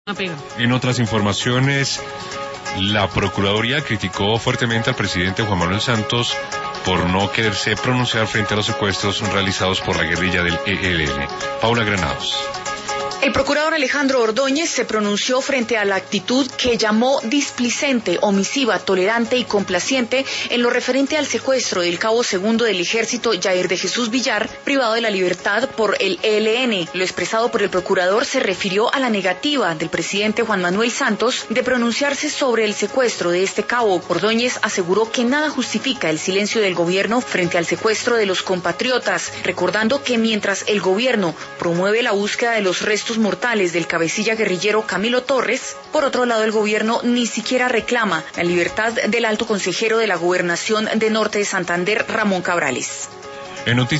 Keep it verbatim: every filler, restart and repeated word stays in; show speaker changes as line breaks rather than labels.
En otras informaciones, la Procuraduría criticó fuertemente al presidente Juan Manuel Santos por no quererse pronunciar frente a los secuestros realizados por la guerrilla del E L N. Paula Granados.
El procurador Alejandro Ordóñez se pronunció frente a la actitud que llamó displicente, omisiva, tolerante y complaciente en lo referente al secuestro del cabo segundo del ejército Jair de Jesús Villar, privado de la libertad por el E L N. Lo expresado por el procurador se refirió a la negativa del presidente Juan Manuel Santos de pronunciarse sobre el secuestro de este cabo. Ordóñez aseguró que nada justifica el silencio del gobierno frente al secuestro de los compatriotas, recordando que mientras el gobierno promueve la búsqueda de los restos mortales del cabecilla guerrillero Camilo Torres, por otro lado el gobierno ni siquiera reclama la libertad del alto consejero de la Gobernación de Norte de Santander, Ramón Cabrales.
En noticias